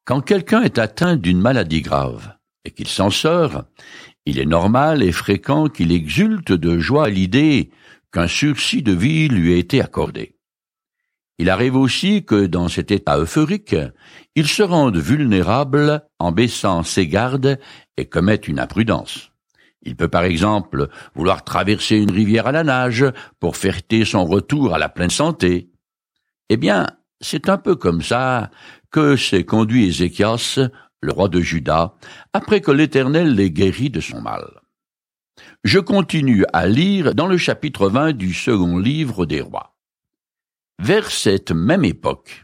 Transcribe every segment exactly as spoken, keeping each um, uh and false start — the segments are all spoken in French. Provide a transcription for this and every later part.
Quand quelqu'un est atteint d'une maladie grave et qu'il s'en sort, il est normal et fréquent qu'il exulte de joie à l'idée qu'un sursis de vie lui a été accordé. Il arrive aussi que, dans cet état euphorique, il se rende vulnérable en baissant ses gardes et commette une imprudence. Il peut par exemple vouloir traverser une rivière à la nage pour fêter son retour à la pleine santé. Eh bien, c'est un peu comme ça que s'est conduit Ézéchias, le roi de Juda, après que l'Éternel l'ait guéri de son mal. Je continue à lire dans le chapitre vingt du second livre des rois. Vers cette même époque,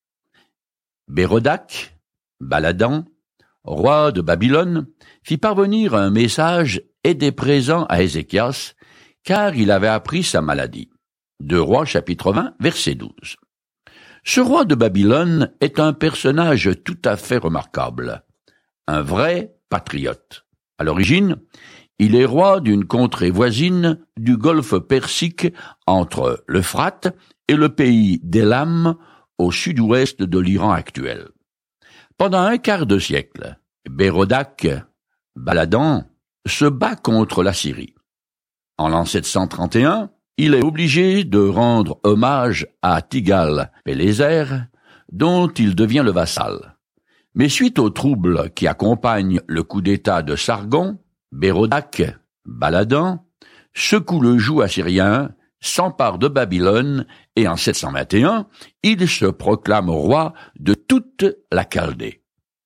Bérodak, Baladan, roi de Babylone, fit parvenir un message et des présents à Ézéchias, car il avait appris sa maladie. Deux Rois, chapitre vingt, verset douze. Ce roi de Babylone est un personnage tout à fait remarquable, un vrai patriote. À l'origine, il est roi d'une contrée voisine du golfe Persique entre l'Euphrate et le pays d'Élam au sud-ouest de l'Iran actuel. Pendant un quart de siècle, Bérodak, Baladan, se bat contre la Syrie. En l'an sept cent trente et un, il est obligé de rendre hommage à Tiglath-Pileser, dont il devient le vassal. Mais suite aux troubles qui accompagnent le coup d'État de Sargon, Bérodak, Baladan, secoue le joug assyrien, s'empare de Babylone et en sept cent vingt et un, il se proclame roi de toute la Chaldée.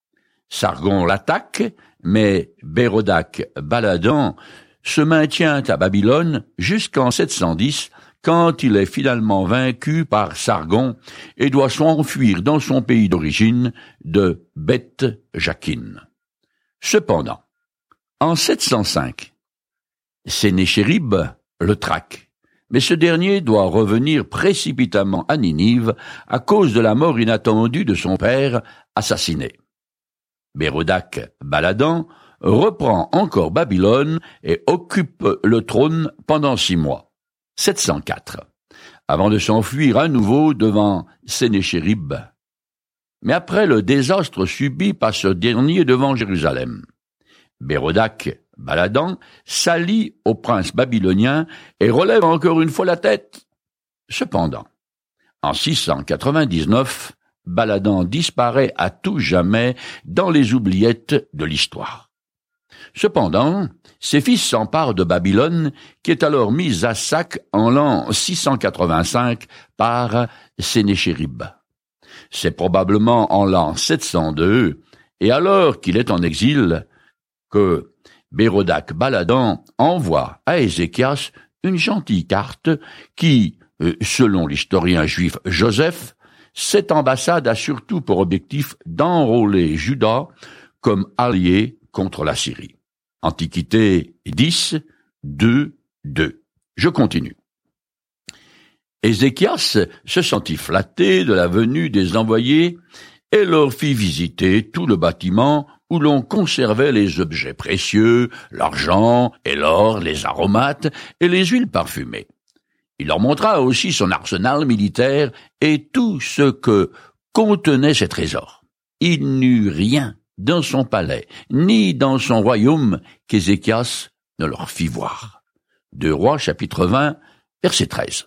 Sargon l'attaque, mais Bérodak, Baladan se maintient à Babylone jusqu'en sept cent dix, quand il est finalement vaincu par Sargon et doit s'enfuir dans son pays d'origine de Beth Jakin. Cependant, en sept cent cinq, Sénéchérib le traque, mais ce dernier doit revenir précipitamment à Ninive à cause de la mort inattendue de son père assassiné. Bérodak Baladan reprend encore Babylone et occupe le trône pendant six mois, sept cent quatre, avant de s'enfuir à nouveau devant Sénéchérib. Mais après le désastre subi par ce dernier devant Jérusalem, Bérodak Baladan s'allie au prince babylonien et relève encore une fois la tête. Cependant, en six cent quatre-vingt-dix-neuf, Baladan disparaît à tout jamais dans les oubliettes de l'histoire. Cependant, ses fils s'emparent de Babylone, qui est alors mise à sac en l'an six cent quatre-vingt-cinq par Sénéchérib. C'est probablement en l'an sept cent deux, et alors qu'il est en exil, que Bérodak Baladan envoie à Ézéchias une gentille carte qui, selon l'historien juif Joseph, cette ambassade a surtout pour objectif d'enrôler Juda comme allié contre la Syrie. Antiquité dix, deux, deux. Je continue. Ézéchias se sentit flatté de la venue des envoyés et leur fit visiter tout le bâtiment où l'on conservait les objets précieux, l'argent et l'or, les aromates et les huiles parfumées. Il leur montra aussi son arsenal militaire et tout ce que contenaient ses trésors. Il n'eut rien dans son palais, ni dans son royaume, qu'Ézéchias ne leur fit voir. Deux Rois, chapitre vingt, verset treize.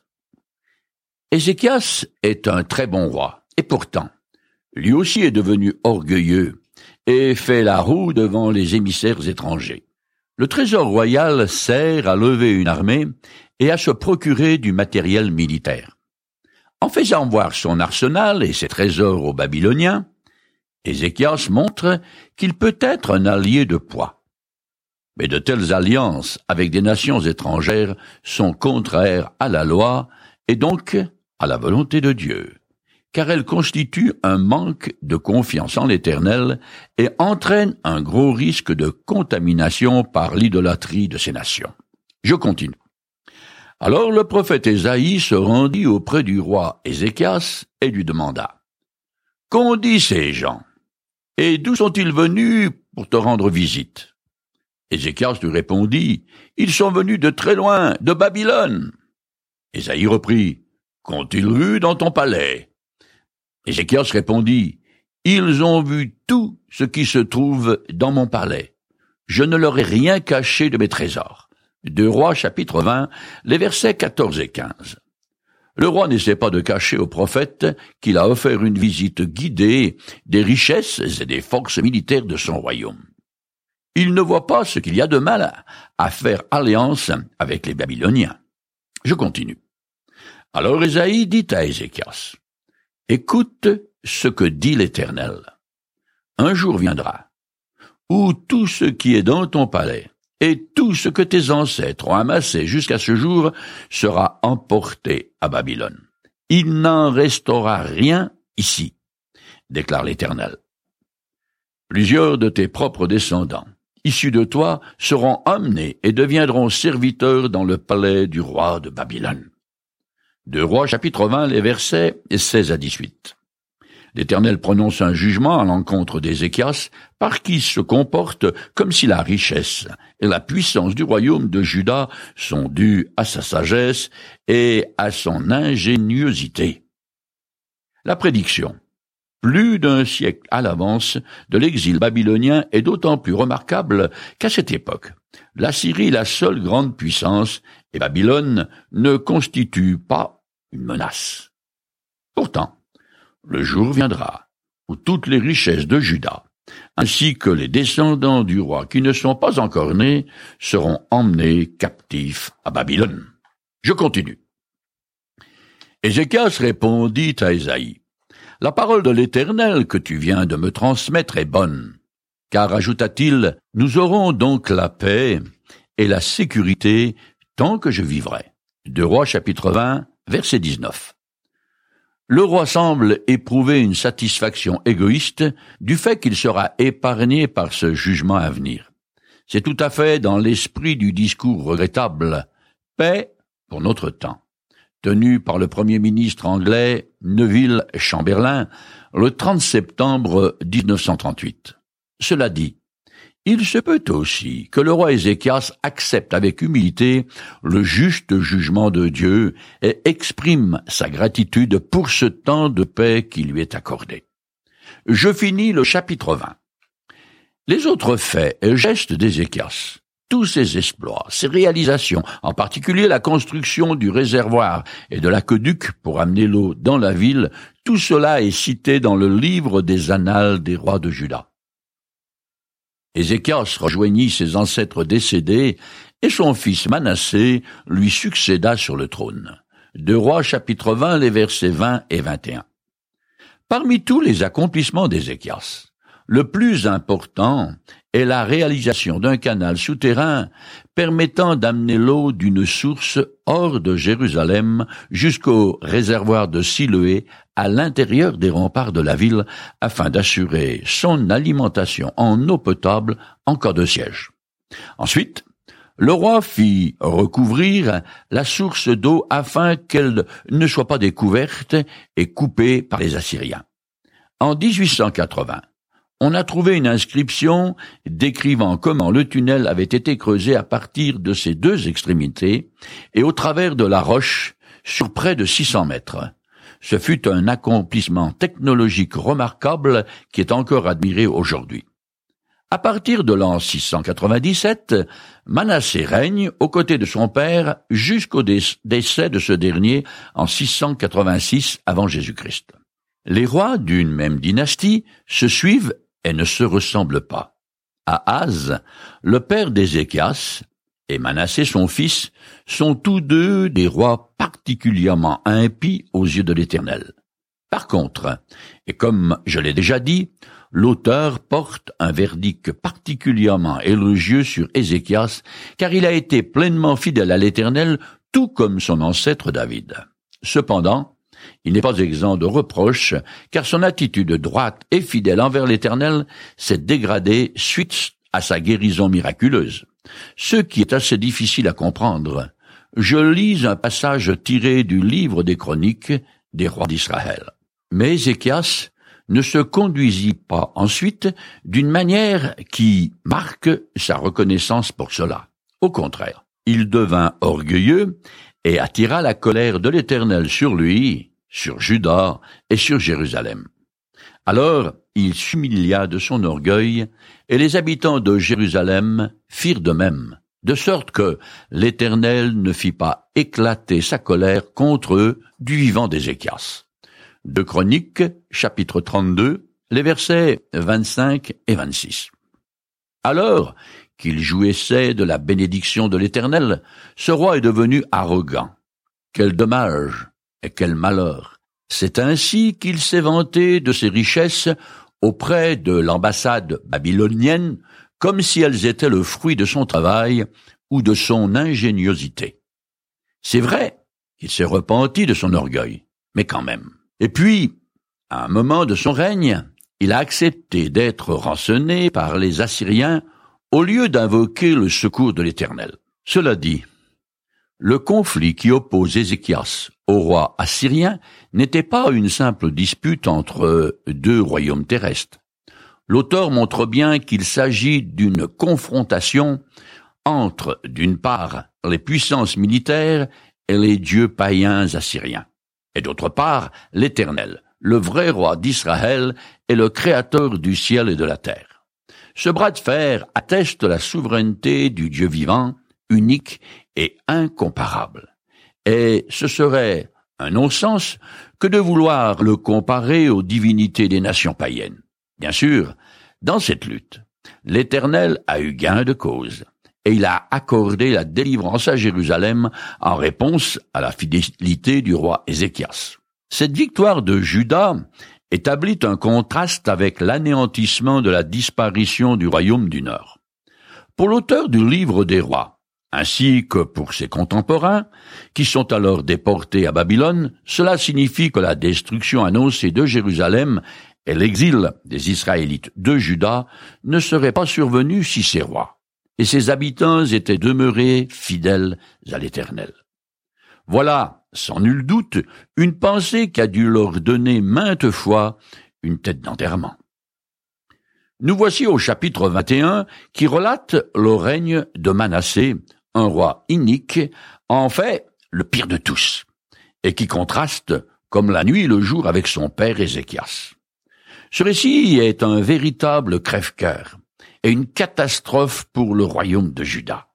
Ézéchias est un très bon roi, et pourtant, lui aussi est devenu orgueilleux et fait la roue devant les émissaires étrangers. Le trésor royal sert à lever une armée et à se procurer du matériel militaire. En faisant voir son arsenal et ses trésors aux Babyloniens, Ézéchias montre qu'il peut être un allié de poids. Mais de telles alliances avec des nations étrangères sont contraires à la loi et donc à la volonté de Dieu, car elles constituent un manque de confiance en l'Éternel et entraînent un gros risque de contamination par l'idolâtrie de ces nations. Je continue. Alors le prophète Ésaïe se rendit auprès du roi Ézéchias et lui demanda « Qu'ont dit ces gens? Et d'où sont-ils venus pour te rendre visite ?» Ézéchias lui répondit « Ils sont venus de très loin, de Babylone. » Ésaïe reprit « Qu'ont-ils vu dans ton palais ?» Ézéchias répondit Ils ont vu tout ce qui se trouve dans mon palais. Je ne leur ai rien caché de mes trésors. Deux Rois, chapitre vingt, les versets quatorze et quinze. Le roi n'essaie pas de cacher au prophète qu'il a offert une visite guidée des richesses et des forces militaires de son royaume. Il ne voit pas ce qu'il y a de mal à faire alliance avec les Babyloniens. Je continue. Alors Ésaïe dit à Ézéchias, « Écoute ce que dit l'Éternel. Un jour viendra, où tout ce qui est dans ton palais, et tout ce que tes ancêtres ont amassé jusqu'à ce jour sera emporté à Babylone. Il n'en restera rien ici, déclare l'Éternel. Plusieurs de tes propres descendants, issus de toi, seront emmenés et deviendront serviteurs dans le palais du roi de Babylone. » Deux Rois, chapitre vingt, les versets seize à dix-huit. L'Éternel prononce un jugement à l'encontre d'Ézéchias, par qui se comporte comme si la richesse et la puissance du royaume de Juda sont dues à sa sagesse et à son ingéniosité. La prédiction, plus d'un siècle à l'avance, de l'exil babylonien est d'autant plus remarquable qu'à cette époque, la Syrie est la seule grande puissance et Babylone ne constitue pas une menace. Pourtant, le jour viendra où toutes les richesses de Juda, ainsi que les descendants du roi qui ne sont pas encore nés, seront emmenés captifs à Babylone. Je continue. Ézéchias répondit à Ésaïe, « La parole de l'Éternel que tu viens de me transmettre est bonne, car, ajouta-t-il, nous aurons donc la paix et la sécurité tant que je vivrai. » Deux Rois, chapitre vingt, verset dix-neuf. Le roi semble éprouver une satisfaction égoïste du fait qu'il sera épargné par ce jugement à venir. C'est tout à fait dans l'esprit du discours regrettable « Paix pour notre temps », tenu par le premier ministre anglais Neville Chamberlain le trente septembre mille neuf cent trente-huit. Cela dit, il se peut aussi que le roi Ézéchias accepte avec humilité le juste jugement de Dieu et exprime sa gratitude pour ce temps de paix qui lui est accordé. Je finis le chapitre vingt. Les autres faits et gestes d'Ézéchias, tous ses exploits, ses réalisations, en particulier la construction du réservoir et de l'aqueduc pour amener l'eau dans la ville, tout cela est cité dans le livre des Annales des rois de Juda. Ézéchias rejoignit ses ancêtres décédés et son fils Manassé lui succéda sur le trône. Deux Rois, chapitre vingt, les versets vingt et vingt et un. Parmi tous les accomplissements d'Ézéchias, le plus important est la réalisation d'un canal souterrain permettant d'amener l'eau d'une source hors de Jérusalem jusqu'au réservoir de Siloé à l'intérieur des remparts de la ville afin d'assurer son alimentation en eau potable en cas de siège. Ensuite, le roi fit recouvrir la source d'eau afin qu'elle ne soit pas découverte et coupée par les Assyriens. En dix-huit cent quatre-vingts, on a trouvé une inscription décrivant comment le tunnel avait été creusé à partir de ses deux extrémités et au travers de la roche sur près de six cents mètres. Ce fut un accomplissement technologique remarquable qui est encore admiré aujourd'hui. À partir de l'an six cent quatre-vingt-dix-sept, Manassé règne aux côtés de son père jusqu'au décès de ce dernier en six cent quatre-vingt-six avant Jésus-Christ. Les rois d'une même dynastie se suivent et ne se ressemblent pas. Ahaz, le père d'Ézéchias, et Manassé, son fils, sont tous deux des rois particulièrement impies aux yeux de l'Éternel. Par contre, et comme je l'ai déjà dit, l'auteur porte un verdict particulièrement élogieux sur Ézéchias, car il a été pleinement fidèle à l'Éternel, tout comme son ancêtre David. Cependant, il n'est pas exempt de reproches, car son attitude droite et fidèle envers l'Éternel s'est dégradée suite à sa guérison miraculeuse, ce qui est assez difficile à comprendre. Je lis un passage tiré du livre des Chroniques des rois d'Israël. Mais Ézéchias ne se conduisit pas ensuite d'une manière qui marque sa reconnaissance pour cela. Au contraire, il devint orgueilleux et attira la colère de l'Éternel sur lui, sur Juda et sur Jérusalem. Alors il s'humilia de son orgueil, et les habitants de Jérusalem firent de même, de sorte que l'Éternel ne fit pas éclater sa colère contre eux du vivant d'Ézéchias. Deux Chroniques, chapitre trente-deux, les versets vingt-cinq et vingt-six. Alors qu'il jouissait de la bénédiction de l'Éternel, ce roi est devenu arrogant. Quel dommage et quel malheur! C'est ainsi qu'il s'est vanté de ses richesses auprès de l'ambassade babylonienne, comme si elles étaient le fruit de son travail ou de son ingéniosité. C'est vrai qu'il s'est repenti de son orgueil, mais quand même. Et puis, à un moment de son règne, il a accepté d'être rançonné par les Assyriens au lieu d'invoquer le secours de l'Éternel. Cela dit, le conflit qui oppose Ézéchias au roi assyrien n'était pas une simple dispute entre deux royaumes terrestres. L'auteur montre bien qu'il s'agit d'une confrontation entre, d'une part, les puissances militaires et les dieux païens assyriens, et d'autre part, l'Éternel, le vrai roi d'Israël et le créateur du ciel et de la terre. Ce bras de fer atteste la souveraineté du Dieu vivant, unique et incomparable. Et ce serait un non-sens que de vouloir le comparer aux divinités des nations païennes. Bien sûr, dans cette lutte, l'Éternel a eu gain de cause, et il a accordé la délivrance à Jérusalem en réponse à la fidélité du roi Ézéchias. Cette victoire de Juda établit un contraste avec l'anéantissement de la disparition du royaume du Nord. Pour l'auteur du livre des rois, ainsi que pour ses contemporains, qui sont alors déportés à Babylone, cela signifie que la destruction annoncée de Jérusalem et l'exil des Israélites de Juda ne seraient pas survenus si ces rois et ses habitants étaient demeurés fidèles à l'Éternel. Voilà, sans nul doute, une pensée qui a dû leur donner maintes fois une tête d'enterrement. Nous voici au chapitre vingt et un qui relate le règne de Manassé, un roi inique, en fait le pire de tous, et qui contraste comme la nuit et le jour avec son père Ézéchias. Ce récit est un véritable crève-cœur et une catastrophe pour le royaume de Juda.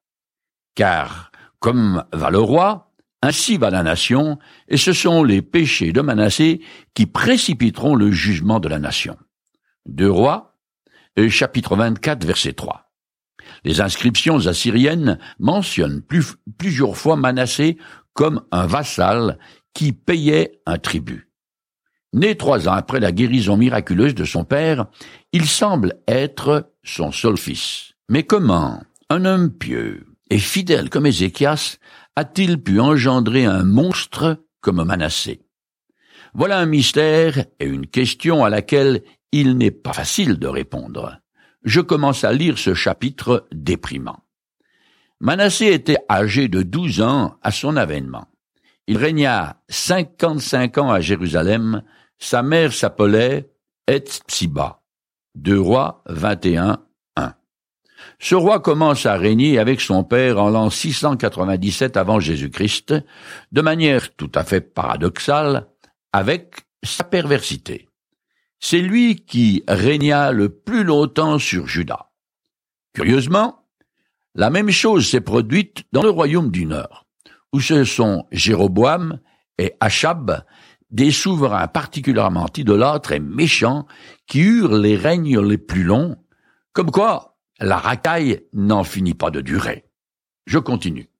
Car, comme va le roi, ainsi va la nation, et ce sont les péchés de Manassé qui précipiteront le jugement de la nation. Deux Rois, chapitre vingt-quatre, verset trois. Les inscriptions assyriennes mentionnent plus, plusieurs fois Manassé comme un vassal qui payait un tribut. Né trois ans après la guérison miraculeuse de son père, il semble être son seul fils. Mais comment un homme pieux et fidèle comme Ézéchias a-t-il pu engendrer un monstre comme Manassé? Voilà un mystère et une question à laquelle il n'est pas facile de répondre. Je commence à lire ce chapitre déprimant. Manassé était âgé de douze ans à son avènement. Il régna cinquante-cinq ans à Jérusalem. Sa mère s'appelait Hetzpsiba. Deux Rois vingt et un, un. Ce roi commence à régner avec son père en l'an six cent quatre-vingt-dix-sept avant Jésus-Christ, de manière tout à fait paradoxale, avec sa perversité. C'est lui qui régna le plus longtemps sur Juda. Curieusement, la même chose s'est produite dans le royaume du Nord, où ce sont Jéroboam et Achab, des souverains particulièrement idolâtres et méchants qui eurent les règnes les plus longs, comme quoi la racaille n'en finit pas de durer. Je continue.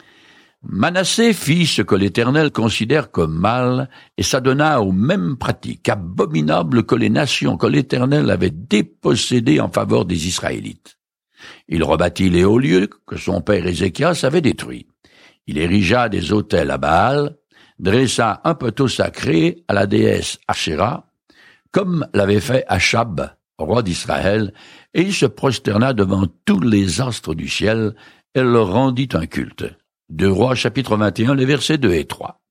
Manassé fit ce que l'Éternel considère comme mal et s'adonna aux mêmes pratiques abominables que les nations que l'Éternel avait dépossédées en faveur des Israélites. Il rebâtit les hauts lieux que son père Ézéchias avait détruits. Il érigea des autels à Baal, dressa un poteau sacré à la déesse Ashéra, comme l'avait fait Achab, roi d'Israël, et il se prosterna devant tous les astres du ciel et leur rendit un culte. Deux Rois, chapitre vingt et un, les versets deux et trois.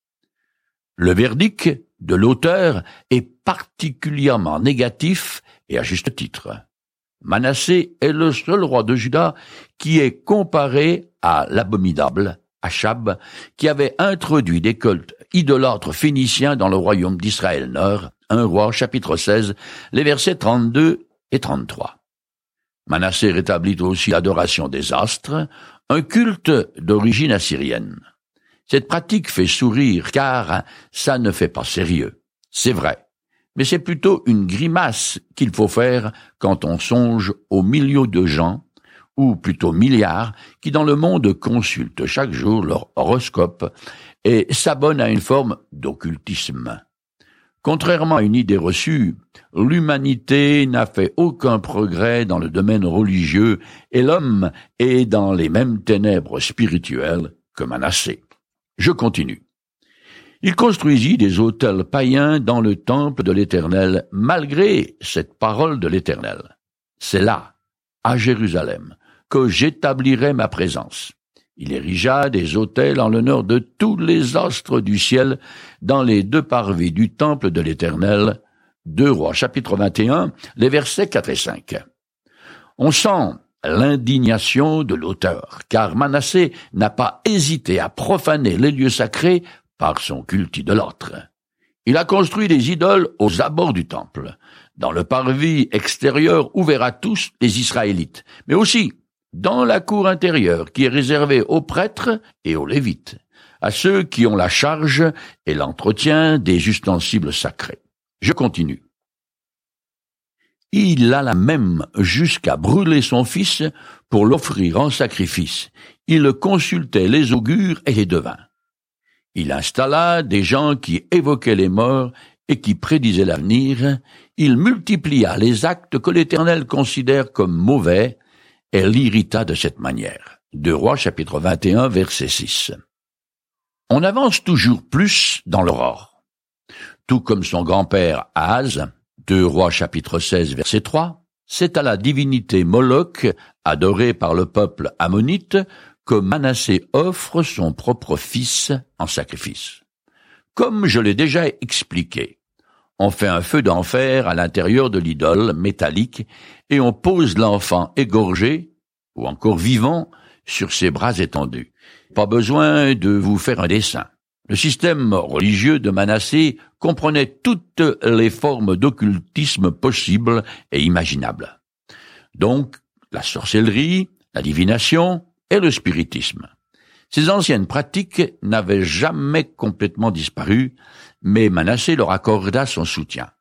Le verdict de l'auteur est particulièrement négatif et à juste titre. Manassé est le seul roi de Juda qui est comparé à l'abominable Achab, qui avait introduit des cultes idolâtres phéniciens dans le royaume d'Israël Nord, un Roi chapitre seize, les versets trente-deux et trente-trois. Manassé rétablit aussi l'adoration des astres, un culte d'origine assyrienne. Cette pratique fait sourire car ça ne fait pas sérieux. C'est vrai, mais c'est plutôt une grimace qu'il faut faire quand on songe aux millions de gens, ou plutôt milliards, qui dans le monde consultent chaque jour leur horoscope et s'abonnent à une forme d'occultisme. Contrairement à une idée reçue, l'humanité n'a fait aucun progrès dans le domaine religieux et l'homme est dans les mêmes ténèbres spirituelles que Manassé. Je continue. Il construisit des autels païens dans le temple de l'Éternel, malgré cette parole de l'Éternel. C'est là, à Jérusalem, que j'établirai ma présence. Il érigea des autels en l'honneur de tous les astres du ciel dans les deux parvis du temple de l'Éternel. deux Rois, chapitre vingt et un, les versets quatre et cinq. On sent l'indignation de l'auteur, car Manassé n'a pas hésité à profaner les lieux sacrés par son culte idolâtre. Il a construit des idoles aux abords du temple, dans le parvis extérieur ouvert à tous les Israélites, mais aussi dans la cour intérieure qui est réservée aux prêtres et aux lévites, à ceux qui ont la charge et l'entretien des ustensiles sacrés. Je continue. Il alla même jusqu'à brûler son fils pour l'offrir en sacrifice. Il consultait les augures et les devins. Il installa des gens qui évoquaient les morts et qui prédisaient l'avenir. Il multiplia les actes que l'Éternel considère comme mauvais et l'irrita de cette manière. deux Rois, chapitre vingt et un, verset six. On avance toujours plus dans l'aurore. Tout comme son grand-père Ahaz, deux Rois, chapitre seize, verset trois, c'est à la divinité Moloch, adorée par le peuple ammonite, que Manassé offre son propre fils en sacrifice. Comme je l'ai déjà expliqué, on fait un feu d'enfer à l'intérieur de l'idole métallique et on pose l'enfant égorgé, ou encore vivant, sur ses bras étendus. Pas besoin de vous faire un dessin. Le système religieux de Manassé comprenait toutes les formes d'occultisme possibles et imaginables. Donc, la sorcellerie, la divination et le spiritisme. Ces anciennes pratiques n'avaient jamais complètement disparu, mais Manassé leur accorda son soutien.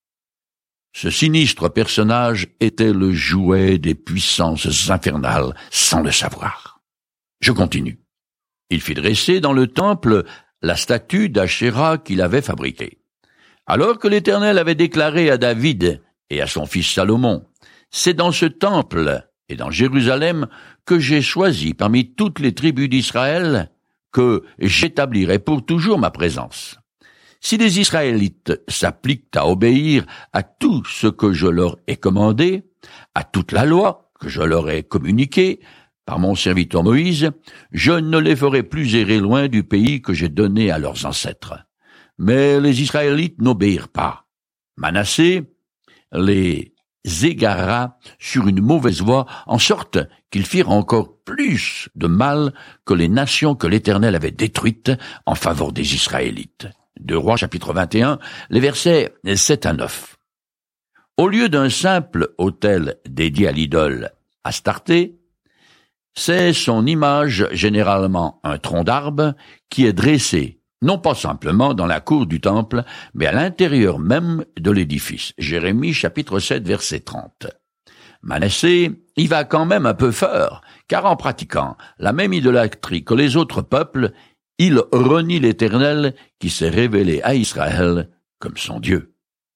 Ce sinistre personnage était le jouet des puissances infernales sans le savoir. Je continue. Il fit dresser dans le temple la statue d'Achéra qu'il avait fabriquée. Alors que l'Éternel avait déclaré à David et à son fils Salomon, « C'est dans ce temple et dans Jérusalem que j'ai choisi parmi toutes les tribus d'Israël que j'établirai pour toujours ma présence. Si les Israélites s'appliquent à obéir à tout ce que je leur ai commandé, à toute la loi que je leur ai communiquée par mon serviteur Moïse, je ne les ferai plus errer loin du pays que j'ai donné à leurs ancêtres. Mais les Israélites n'obéirent pas. Manassé les égara sur une mauvaise voie, en sorte qu'ils firent encore plus de mal que les nations que l'Éternel avait détruites en faveur des Israélites. deux Rois, chapitre vingt et un, les versets sept à neuf. Au lieu d'un simple autel dédié à l'idole Astarté, c'est son image, généralement un tronc d'arbre, qui est dressé, non pas simplement dans la cour du temple, mais à l'intérieur même de l'édifice. Jérémie, chapitre sept, verset trente. Manassé y va quand même un peu fort, car en pratiquant la même idolâtrie que les autres peuples, il renie l'Éternel qui s'est révélé à Israël comme son Dieu.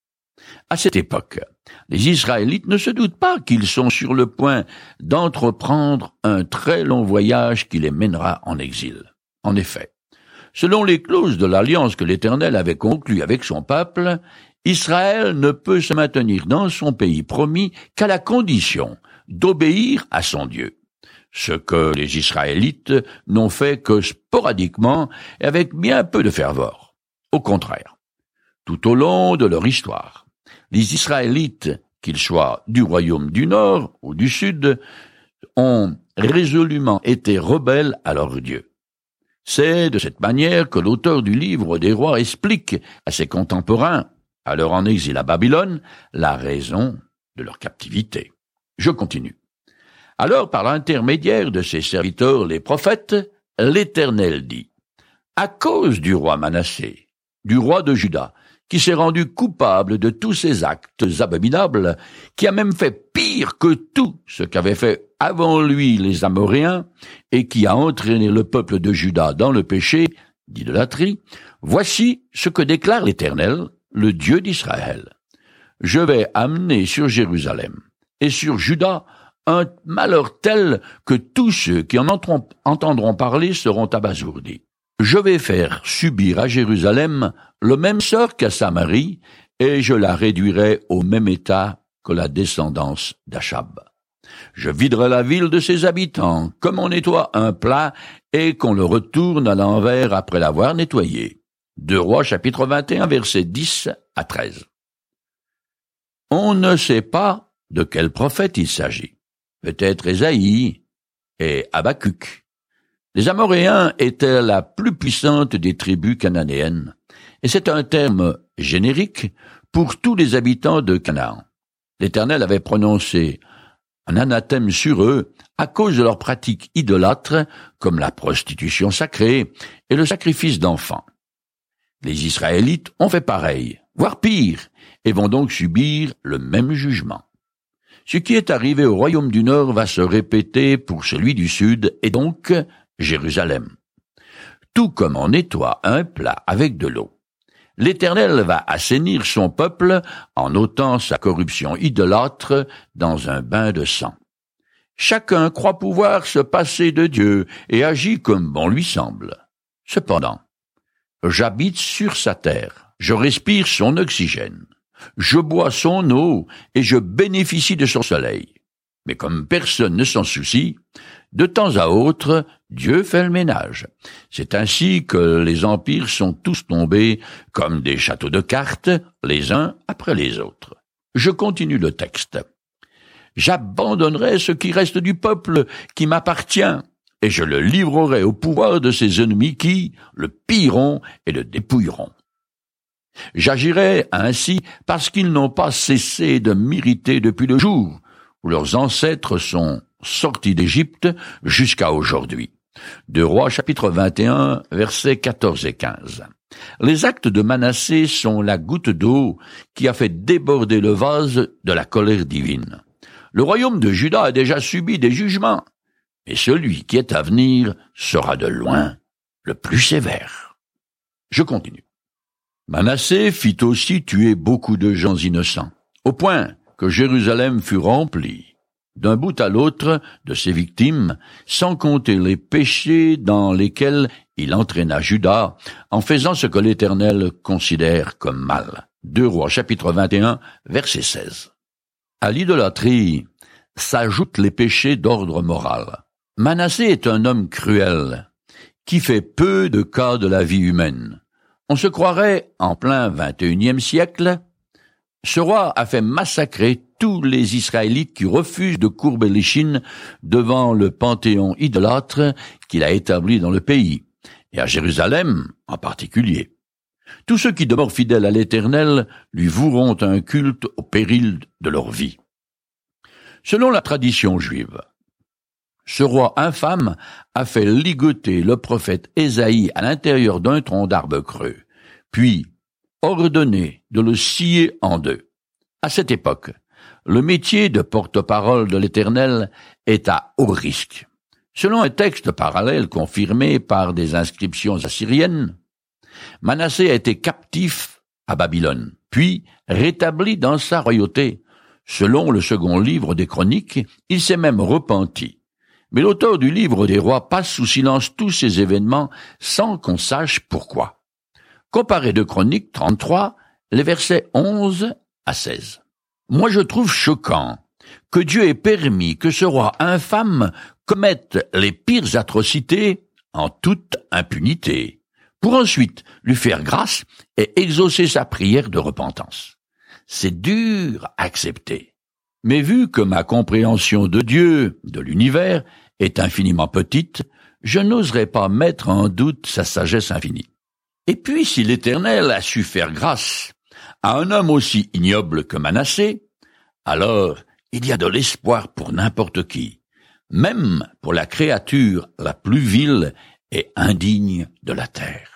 À cette époque, les Israélites ne se doutent pas qu'ils sont sur le point d'entreprendre un très long voyage qui les mènera en exil. En effet, selon les clauses de l'alliance que l'Éternel avait conclue avec son peuple, Israël ne peut se maintenir dans son pays promis qu'à la condition d'obéir à son Dieu. Ce que les Israélites n'ont fait que sporadiquement et avec bien peu de ferveur. Au contraire, tout au long de leur histoire, les Israélites, qu'ils soient du royaume du Nord ou du Sud, ont résolument été rebelles à leur Dieu. C'est de cette manière que l'auteur du livre des rois explique à ses contemporains, alors en exil à Babylone, la raison de leur captivité. Je continue. Alors, par l'intermédiaire de ses serviteurs les prophètes, l'Éternel dit, à cause du roi Manassé, du roi de Juda, qui s'est rendu coupable de tous ses actes abominables, qui a même fait pire que tout ce qu'avaient fait avant lui les Amoréens, et qui a entraîné le peuple de Juda dans le péché d'idolâtrie, voici ce que déclare l'Éternel, le Dieu d'Israël. Je vais amener sur Jérusalem et sur Juda un malheur tel que tous ceux qui en entendront parler seront abasourdis. Je vais faire subir à Jérusalem le même sort qu'à Samarie, et je la réduirai au même état que la descendance d'Achab. Je viderai la ville de ses habitants, comme on nettoie un plat, et qu'on le retourne à l'envers après l'avoir nettoyé. Deux Rois, chapitre vingt et un, versets dix à treize. On ne sait pas de quel prophète il s'agit. Peut-être Ésaïe et Habacuc. Les Amoréens étaient la plus puissante des tribus cananéennes, et c'est un terme générique pour tous les habitants de Canaan. L'Éternel avait prononcé un anathème sur eux à cause de leurs pratiques idolâtres, comme la prostitution sacrée et le sacrifice d'enfants. Les Israélites ont fait pareil, voire pire, et vont donc subir le même jugement. Ce qui est arrivé au royaume du Nord va se répéter pour celui du Sud, et donc Jérusalem. Tout comme on nettoie un plat avec de l'eau, l'Éternel va assainir son peuple en ôtant sa corruption idolâtre dans un bain de sang. Chacun croit pouvoir se passer de Dieu et agit comme bon lui semble. Cependant, j'habite sur sa terre, je respire son oxygène, je bois son eau et je bénéficie de son soleil. Mais comme personne ne s'en soucie, de temps à autre, Dieu fait le ménage. C'est ainsi que les empires sont tous tombés comme des châteaux de cartes, les uns après les autres. Je continue le texte. J'abandonnerai ce qui reste du peuple qui m'appartient, et je le livrerai au pouvoir de ses ennemis qui le pilleront et le dépouilleront. J'agirai ainsi parce qu'ils n'ont pas cessé de m'irriter depuis le jour où leurs ancêtres sont sortis d'Égypte jusqu'à aujourd'hui. Deux Rois, chapitre vingt et un, versets quatorze et quinze. Les actes de Manassé sont la goutte d'eau qui a fait déborder le vase de la colère divine. Le royaume de Juda a déjà subi des jugements, mais celui qui est à venir sera de loin le plus sévère. Je continue. Manassé fit aussi tuer beaucoup de gens innocents, au point que Jérusalem fut remplie, d'un bout à l'autre de ses victimes, sans compter les péchés dans lesquels il entraîna Juda, en faisant ce que l'Éternel considère comme mal. Deux Rois, chapitre vingt et un, verset seize. À l'idolâtrie s'ajoutent les péchés d'ordre moral. Manassé est un homme cruel, qui fait peu de cas de la vie humaine. On se croirait en plein vingt et unième siècle. Ce roi a fait massacrer tous les Israélites qui refusent de courber l'échine devant le panthéon idolâtre qu'il a établi dans le pays, et à Jérusalem en particulier. Tous ceux qui demeurent fidèles à l'Éternel lui voueront un culte au péril de leur vie. Selon la tradition juive, ce roi infâme a fait ligoter le prophète Ésaïe à l'intérieur d'un tronc d'arbre creux, puis ordonné de le scier en deux. À cette époque, le métier de porte-parole de l'Éternel est à haut risque. Selon un texte parallèle confirmé par des inscriptions assyriennes, Manassé a été captif à Babylone, puis rétabli dans sa royauté. Selon le second livre des Chroniques, il s'est même repenti. Mais l'auteur du livre des rois passe sous silence tous ces événements sans qu'on sache pourquoi. Comparez deux Chroniques trente-trois, les versets onze à seize. Moi je trouve choquant que Dieu ait permis que ce roi infâme commette les pires atrocités en toute impunité, pour ensuite lui faire grâce et exaucer sa prière de repentance. C'est dur à accepter. Mais vu que ma compréhension de Dieu, de l'univers, est infiniment petite, je n'oserais pas mettre en doute sa sagesse infinie. Et puis si l'Éternel a su faire grâce à un homme aussi ignoble que Manassé, alors il y a de l'espoir pour n'importe qui, même pour la créature la plus vile et indigne de la terre.